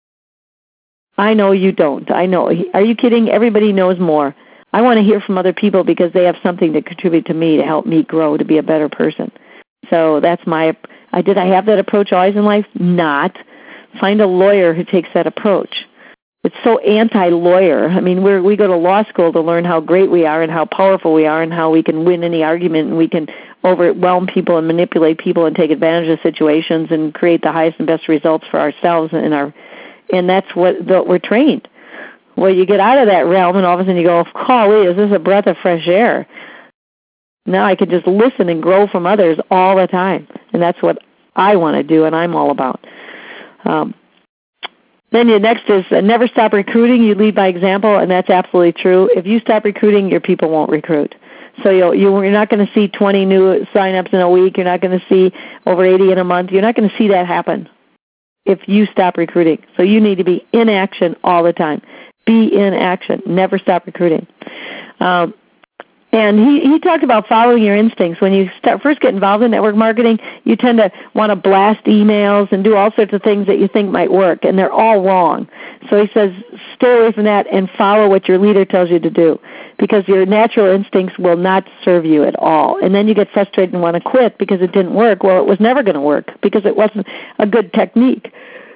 Speaker 2: I know you don't. I know. Are you kidding? Everybody knows more. I want to hear from other people because they have something to contribute to me to help me grow to be a better person. So that's my, I did I have that approach always in life? Not. Find a lawyer who takes that approach. It's so anti-lawyer. I mean, we're, we go to law school to learn how great we are and how powerful we are and how we can win any argument and we can overwhelm people and manipulate people and take advantage of situations and create the highest and best results for ourselves and our, and that's what the, we're trained. Well, you get out of that realm and all of a sudden you go, golly, is this a breath of fresh air? Now I can just listen and grow from others all the time. And that's what I want to do and I'm all about. Um, then the next is uh, never stop recruiting. You lead by example, and that's absolutely true. If you stop recruiting, your people won't recruit. So you'll, you're not going to see twenty new sign-ups in a week. You're not going to see over eighty in a month. You're not going to see that happen if you stop recruiting. So you need to be in action all the time. Be in action. Never stop recruiting. Um, And he, he talked about following your instincts. When you start first get involved in network marketing, you tend to want to blast emails and do all sorts of things that you think might work, and they're all wrong. So he says stay away from that and follow what your leader tells you to do, because your natural instincts will not serve you at all. And then you get frustrated and want to quit because it didn't work. Well, it was never going to work because it wasn't a good technique.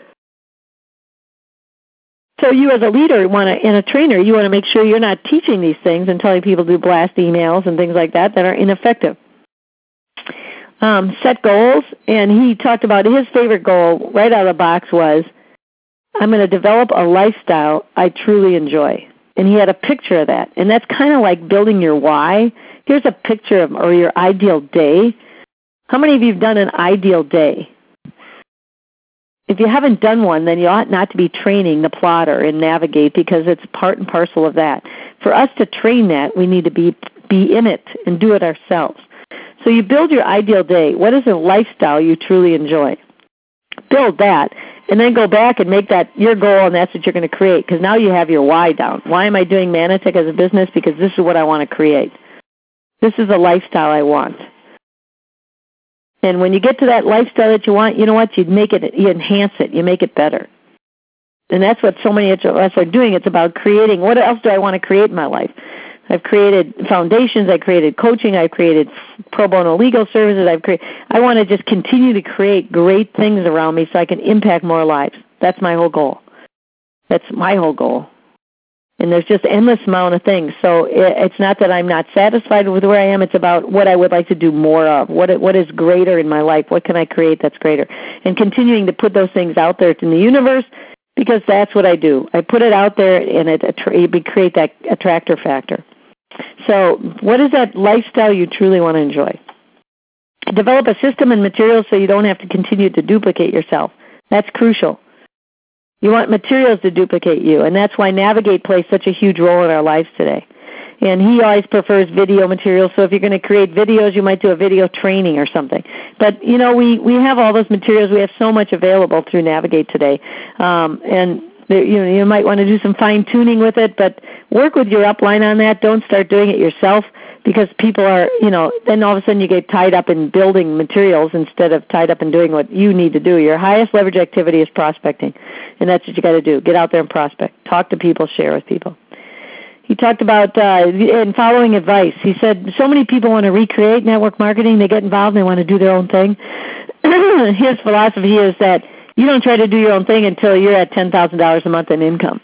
Speaker 2: So you as a leader want to, and a trainer, you want to make sure you're not teaching these things and telling people to blast emails and things like that that are ineffective. Um, set goals, and he talked about his favorite goal right out of the box was, I'm going to develop a lifestyle I truly enjoy. And he had a picture of that. And that's kind of like building your why. Here's a picture of, or your ideal day. How many of you have done an ideal day? If you haven't done one, then you ought not to be training the plotter and navigate, because it's part and parcel of that. For us to train that, we need to be be in it and do it ourselves. So you build your ideal day. What is a lifestyle you truly enjoy? Build that, and then go back and make that your goal, and that's what you're going to create, because now you have your why down. Why am I doing Mannatech as a business? Because this is what I want to create. This is a lifestyle I want. And when you get to that lifestyle that you want, you know what? You make it, you enhance it, you make it better. And that's what so many of us are doing. It's about creating. What else do I want to create in my life? I've created foundations. I created coaching. I've created pro bono legal services. I've created. I want to just continue to create great things around me so I can impact more lives. That's my whole goal. That's my whole goal. And there's just endless amount of things. So it's not that I'm not satisfied with where I am. It's about what I would like to do more of. What what is greater in my life? What can I create that's greater? And continuing to put those things out there in the universe, because that's what I do. I put it out there, and it, it create that attractor factor. So what is that lifestyle you truly want to enjoy? Develop a system and materials so you don't have to continue to duplicate yourself. That's crucial. You want materials to duplicate you, and that's why Navigate plays such a huge role in our lives today. And he always prefers video materials, so if you're going to create videos, you might do a video training or something. But, you know, we, we have all those materials. We have so much available through Navigate today. Um, and there, you know, you might want to do some fine-tuning with it, but work with your upline on that. Don't start doing it yourself, because people are, you know, then all of a sudden you get tied up in building materials instead of tied up in doing what you need to do. Your highest leverage activity is prospecting, and that's what you got to do. Get out there and prospect. Talk to people, share with people. He talked about uh, and following advice. He said so many people want to recreate network marketing. They get involved and they want to do their own thing. His philosophy is that you don't try to do your own thing until you're at ten thousand dollars a month in income.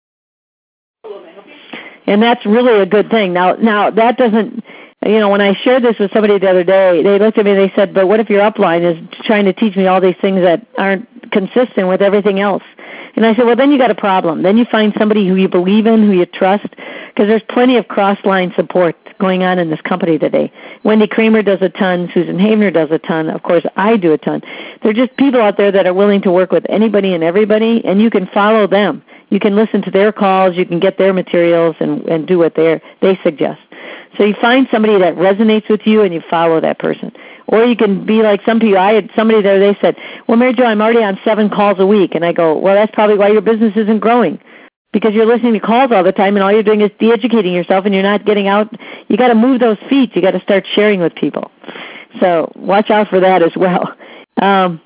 Speaker 2: And that's really a good thing. Now, now that doesn't, you know, when I shared this with somebody the other day, they looked at me and they said, but what if your upline is trying to teach me all these things that aren't consistent with everything else? And I said, well, then you got a problem. Then you find somebody who you believe in, who you trust, because there's plenty of cross-line support going on in this company today. Wendy Kramer does a ton. Susan Havener does a ton. Of course, I do a ton. There are just people out there that are willing to work with anybody and everybody, and you can follow them. You can listen to their calls. You can get their materials and, and do what they they suggest. So you find somebody that resonates with you, and you follow that person. Or you can be like some people. I had somebody there, they said, well, Mary Jo, I'm already on seven calls a week. And I go, well, that's probably why your business isn't growing, because you're listening to calls all the time, and all you're doing is de-educating yourself, and you're not getting out. You got to move those feet. You got to start sharing with people. So watch out for that as well. Um,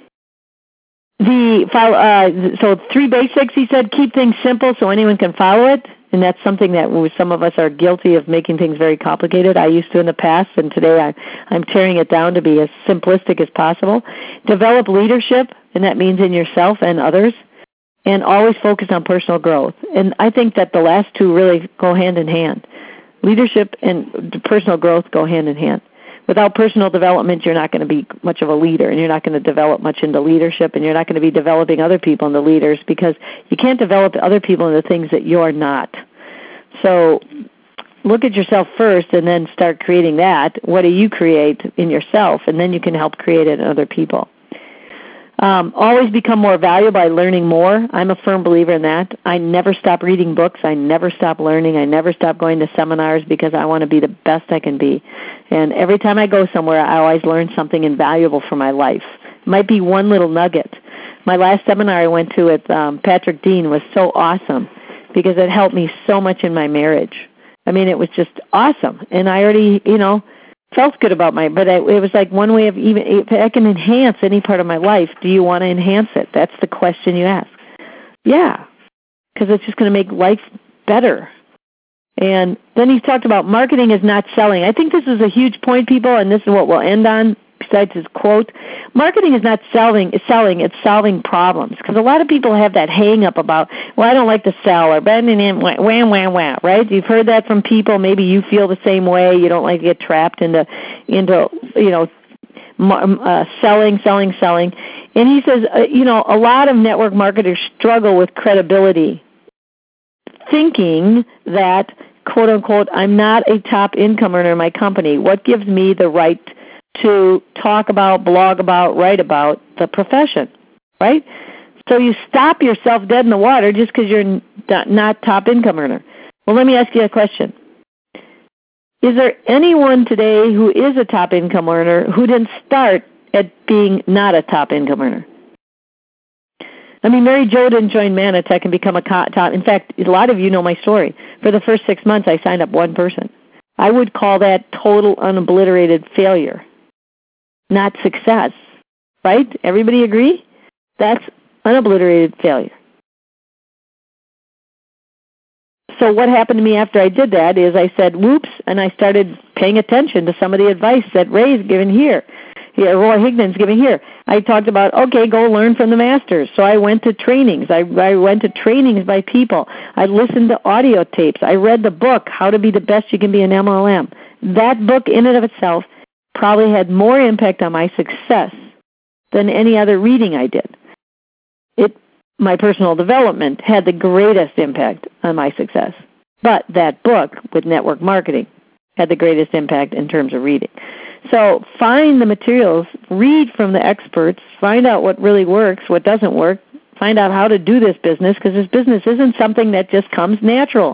Speaker 2: the uh, So three basics, he said, keep things simple so anyone can follow it. And that's something that some of us are guilty of, making things very complicated. I used to in the past, and today I, I'm tearing it down to be as simplistic as possible. Develop leadership, and that means in yourself and others, and always focus on personal growth. And I think that the last two really go hand in hand. Leadership and personal growth go hand in hand. Without personal development, you're not going to be much of a leader, and you're not going to develop much into leadership, and you're not going to be developing other people into leaders, because you can't develop other people into things that you're not. So look at yourself first and then start creating that. What do you create in yourself? And then you can help create it in other people. Um, always become more valuable by learning more. I'm a firm believer in that. I never stop reading books. I never stop learning. I never stop going to seminars, because I want to be the best I can be. And every time I go somewhere, I always learn something invaluable for my life. It might be one little nugget. My last seminar I went to with um, Patrick Dean was so awesome, because it helped me so much in my marriage. I mean, it was just awesome. And I already, you know, felt good about my, but I, it was like one way of even, if I can enhance any part of my life, do you want to enhance it? That's the question you ask. Yeah, because it's just going to make life better. And then he talked about marketing is not selling. I think this is a huge point, people, and this is what we'll end on besides his quote. Marketing is not selling, it's selling, it's solving problems. Because a lot of people have that hang-up about, well, I don't like to sell, or wham, wham, wham, right? You've heard that from people. Maybe you feel the same way. You don't like to get trapped into, into you know, uh, selling, selling, selling. And he says, uh, you know, a lot of network marketers struggle with credibility, thinking that, quote unquote, I'm not a top income earner in my company. What gives me the right to talk about, blog about, write about the profession, right? So you stop yourself dead in the water just because you're not top income earner. Well, let me ask you a question. Is there anyone today who is a top income earner who didn't start at being not a top income earner? I mean, Mary Jo didn't join Manatech and become a top. In fact, a lot of you know my story. For the first six months, I signed up one person. I would call that total unobliterated failure, not success, right? Everybody agree? That's unobliterated failure. So what happened to me after I did that is I said, whoops, and I started paying attention to some of the advice that Ray's given here. Yeah, Roy Higdon's giving here. I talked about, okay, go learn from the masters. So I went to trainings. I, I went to trainings by people. I listened to audio tapes. I read the book, How to Be the Best You Can Be an M L M. That book in and of itself probably had more impact on my success than any other reading I did. It, my personal development had the greatest impact on my success. But that book with network marketing had the greatest impact in terms of reading. So find the materials, read from the experts, find out what really works, what doesn't work, find out how to do this business, because this business isn't something that just comes natural.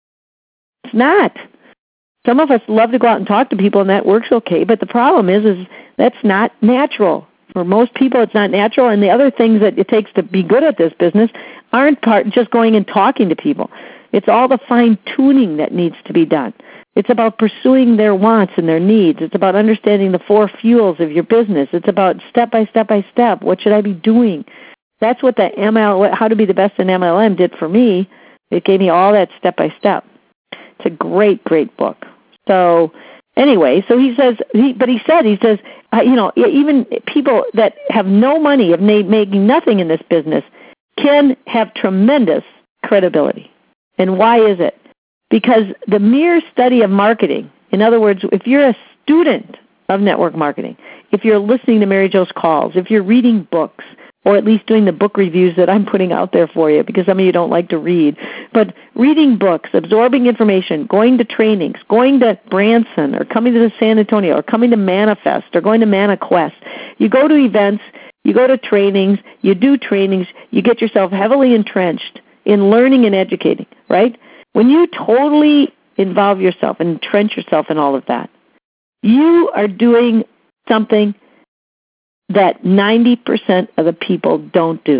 Speaker 2: It's not. Some of us love to go out and talk to people, and that works okay, but the problem is, is that's not natural. For most people, it's not natural, and the other things that it takes to be good at this business aren't part just going and talking to people. It's all the fine-tuning that needs to be done. It's about pursuing their wants and their needs. It's about understanding the four fuels of your business. It's about step by step by step. What should I be doing? That's what the M L, How to Be the Best in M L M did for me. It gave me all that step by step. It's a great, great book. So anyway, so he says, he, but he said, he says, uh, you know, even people that have no money, of making nothing in this business, can have tremendous credibility. And why is it? Because the mere study of marketing, in other words, if you're a student of network marketing, if you're listening to Mary Jo's calls, if you're reading books, or at least doing the book reviews that I'm putting out there for you, because some of you don't like to read, but reading books, absorbing information, going to trainings, going to Branson, or coming to the San Antonio, or coming to Manifest, or going to ManaQuest. You go to events, you go to trainings, you do trainings, you get yourself heavily entrenched in learning and educating, right? When you totally involve yourself and entrench yourself in all of that, you are doing something that ninety percent of the people don't do.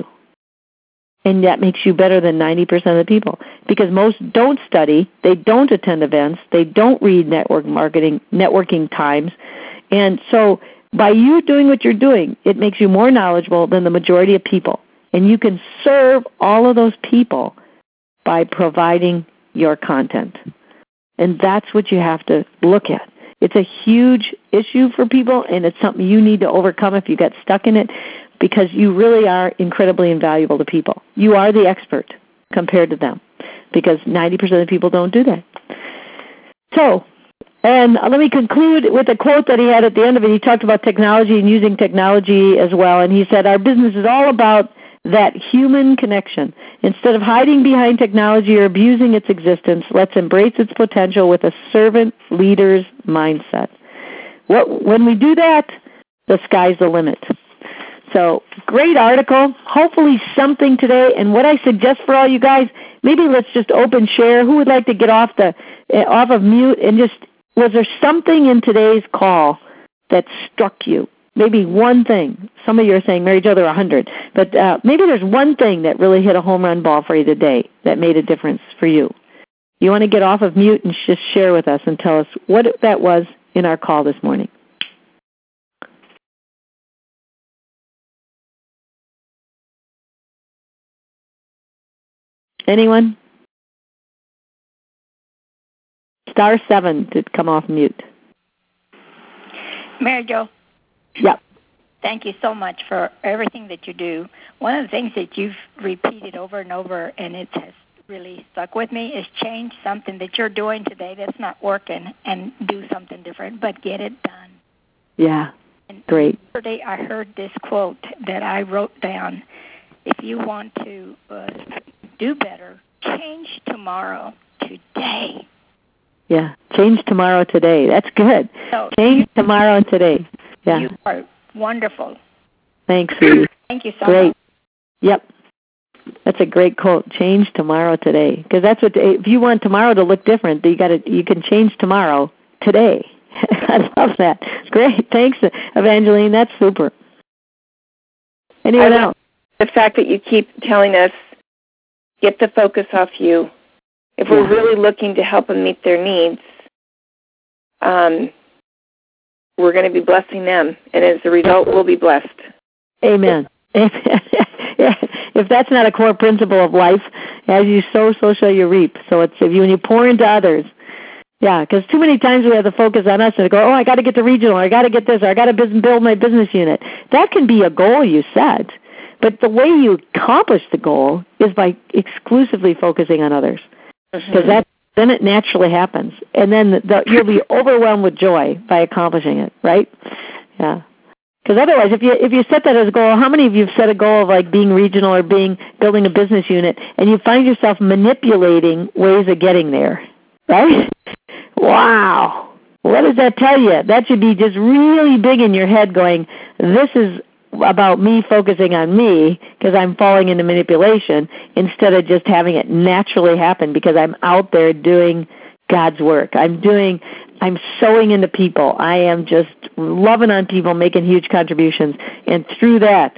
Speaker 2: And that makes you better than ninety percent of the people. Because most don't study, they don't attend events, they don't read network marketing, networking times. And so by you doing what you're doing, it makes you more knowledgeable than the majority of people. And you can serve all of those people by providing your content. And that's what you have to look at. It's a huge issue for people, and it's something you need to overcome if you get stuck in it, because you really are incredibly invaluable to people. You are the expert compared to them, because ninety percent of people don't do that. So, and let me conclude with a quote that he had at the end of it. He talked about technology and using technology as well, and he said, our business is all about that human connection. Instead of hiding behind technology or abusing its existence, let's embrace its potential with a servant leader's mindset. What, when we do that, the sky's the limit. So, great article. Hopefully something today. And what I suggest for all you guys, maybe let's just open share. Who would like to get off the off of mute and just, was there something in today's call that struck you? Maybe one thing. Some of you are saying, Mary Jo, there are a hundred. But uh, maybe there's one thing that really hit a home run ball for you today that made a difference for you. You want to get off of mute and just share with us and tell us what that was in our call this morning. Anyone? Star seven to come off mute.
Speaker 1: Mary Jo.
Speaker 2: Yep.
Speaker 1: Thank you so much for everything that you do. One of the things that you've repeated over and over, and it has really stuck with me, is change something that you're doing today that's not working and do something different, but get it done.
Speaker 2: Yeah,
Speaker 1: and
Speaker 2: great.
Speaker 1: Yesterday I heard this quote that I wrote down. If you want to uh, do better, change tomorrow today.
Speaker 2: Yeah, change tomorrow today. That's good.
Speaker 1: So
Speaker 2: change
Speaker 1: you,
Speaker 2: tomorrow today. Yeah.
Speaker 1: You are wonderful.
Speaker 2: Thanks, Sue.
Speaker 1: Thank you so
Speaker 2: great.
Speaker 1: much.
Speaker 2: Yep. That's a great quote. Change tomorrow today, because that's what. If you want tomorrow to look different, you got to. You can change tomorrow today. I love that. Great. Thanks, Evangeline. That's super. Anyone
Speaker 3: I
Speaker 2: else?
Speaker 3: The fact that you keep telling us, get the focus off you. If we're
Speaker 2: Yeah.
Speaker 3: really looking to help them meet their needs, um, we're going to be blessing them, and as a result, we'll be blessed.
Speaker 2: Amen. If that's not a core principle of life, as you sow, so shall you reap. So it's if you when you pour into others, yeah. Because too many times we have the focus on us and go, oh, I got to get the regional, or I got to get this, or I got to build my business unit. That can be a goal you set, but the way you accomplish the goal is by exclusively focusing on others, because mm-hmm. that then it naturally happens, and then the, the, you'll be overwhelmed with joy by accomplishing it. Right? Yeah. Because otherwise, if you if you set that as a goal, how many of you have set a goal of like being regional or being building a business unit, and you find yourself manipulating ways of getting there, right? Wow. What does that tell you? That should be just really big in your head going, this is about me focusing on me because I'm falling into manipulation instead of just having it naturally happen because I'm out there doing God's work. I'm doing, I'm sowing into people. I am just loving on people, making huge contributions. And through that,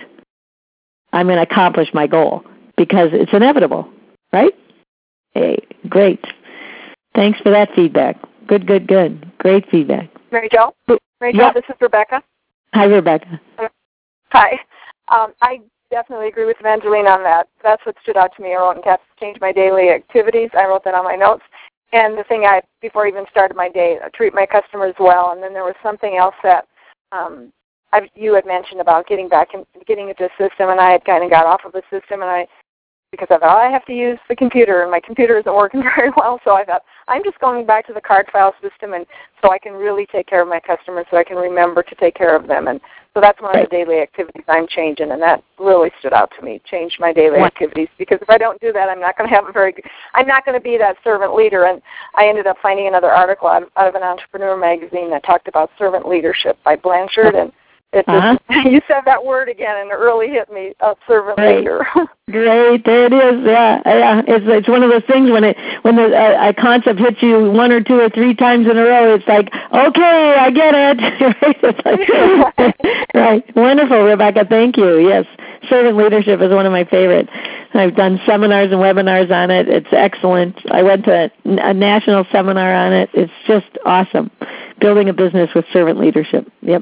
Speaker 2: I'm going to accomplish my goal because it's inevitable, right? Hey, great. Thanks for that feedback. Good, good, good. Great feedback.
Speaker 4: Mary Jo? Mary Jo,
Speaker 2: yep.
Speaker 4: This is Rebecca.
Speaker 2: Hi, Rebecca.
Speaker 4: Hi. Um, I definitely agree with Evangeline on that. That's what stood out to me. I wrote in caps, change my daily activities. I wrote that on my notes. And the thing I, before I even started my day, I treat my customers well. And then there was something else that um, I, you had mentioned about getting back and getting into a system, and I had kind of got off of the system, and I, because I thought, oh, I have to use the computer, and my computer isn't working very well, so I thought, I'm just going back to the card file system, and so I can really take care of my customers, so I can remember to take care of them. And so that's one of the daily activities I'm changing, and that really stood out to me, change my daily what? activities, because if I don't do that, I'm not going to have a very good, I'm not going to be that servant leader. And I ended up finding another article out of, out of an entrepreneur magazine that talked about servant leadership by Blanchard, and it just, uh-huh. you said that word again, and it really hit me, a servant
Speaker 2: Great.
Speaker 4: leader.
Speaker 2: Great, there it is. Yeah, yeah. It's it's one of those things when it when the uh, a concept hits you one or two or three times in a row. It's like, okay, I get it. right? It's like, right. Wonderful, Rebecca. Thank you. Yes, servant leadership is one of my favorite. I've done seminars and webinars on it. It's excellent. I went to a national seminar on it. It's just awesome. Building a business with servant leadership. Yep.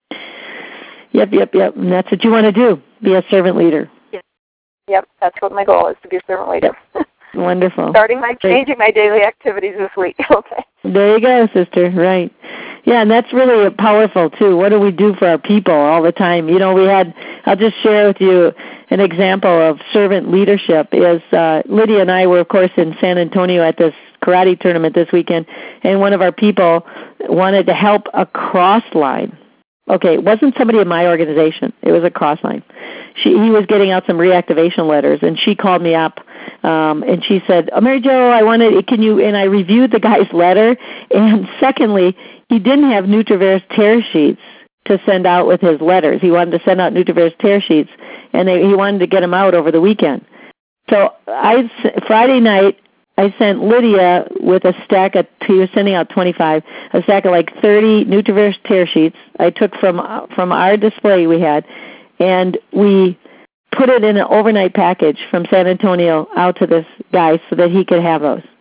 Speaker 2: Yep, yep, yep. And that's what you want to do, be a servant leader.
Speaker 4: Yep, yep. That's what my goal is, to be a servant leader.
Speaker 2: Yep. Wonderful.
Speaker 4: Starting my, changing my daily activities this week. Okay.
Speaker 2: There you go, sister. Right. Yeah, and that's really powerful, too. What do we do for our people all the time? You know, we had, I'll just share with you an example of servant leadership is uh, Lydia and I were, of course, in San Antonio at this karate tournament this weekend, and one of our people wanted to help a cross line. Okay, it wasn't somebody in my organization. It was a cross line. She, he was getting out some reactivation letters, and she called me up, um, and she said, oh, Mary Jo, I wanted, can you, and I reviewed the guy's letter, and secondly, he didn't have Nutriverse tear sheets to send out with his letters. He wanted to send out Nutriverse tear sheets, and they, he wanted to get them out over the weekend. So I, Friday night, I sent Lydia with a stack of, he was sending out twenty-five, a stack of like thirty Nutriverse tear sheets I took from from our display we had, and we put it in an overnight package from San Antonio out to this guy so that he could have those.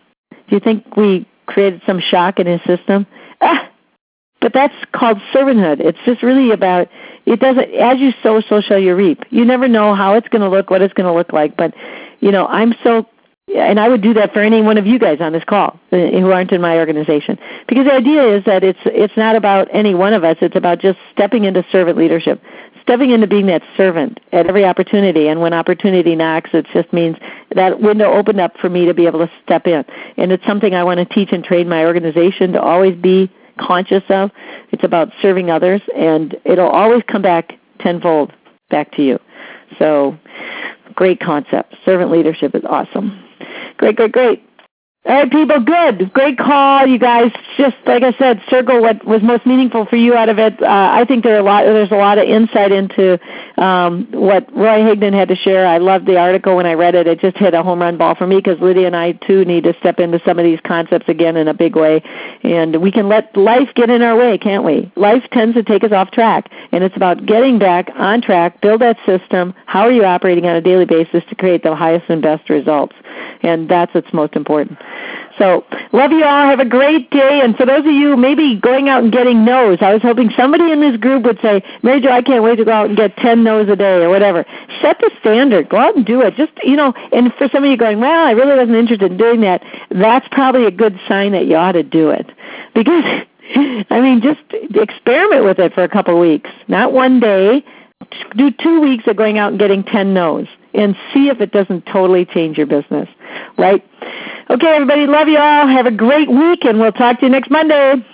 Speaker 2: Do you think we created some shock in his system? Ah, but that's called servanthood. It's just really about, it doesn't, as you sow, so shall you reap. You never know how it's going to look, what it's going to look like. But, you know, I'm so, and I would do that for any one of you guys on this call who aren't in my organization. Because the idea is that it's it's not about any one of us. It's about just stepping into servant leadership, stepping into being that servant at every opportunity. And when opportunity knocks, it just means that window opened up for me to be able to step in. And it's something I want to teach and train my organization to always be conscious of. It's about serving others, and it'll always come back tenfold back to you. So, great concept. Servant leadership is awesome. Great, great, great. All right, people, good. Great call, you guys. Just like I said, circle what was most meaningful for you out of it. Uh, I think there are a lot, there's a lot of insight into um, what Roy Higdon had to share. I loved the article when I read it. It just hit a home run ball for me because Lydia and I, too, need to step into some of these concepts again in a big way. And we can let life get in our way, can't we? Life tends to take us off track, and it's about getting back on track, build that system. How are you operating on a daily basis to create the highest and best results? And that's what's most important. So, love you all. Have a great day. And for those of you maybe going out and getting no's, I was hoping somebody in this group would say, Mary Jo, I can't wait to go out and get ten no's a day or whatever. Set the standard. Go out and do it. Just, you know, and for some of you going, well, I really wasn't interested in doing that, that's probably a good sign that you ought to do it. Because, I mean, just experiment with it for a couple of weeks. Not one day. Do two weeks of going out and getting ten no's and see if it doesn't totally change your business, right? Okay, everybody, love you all. Have a great week, and we'll talk to you next Monday.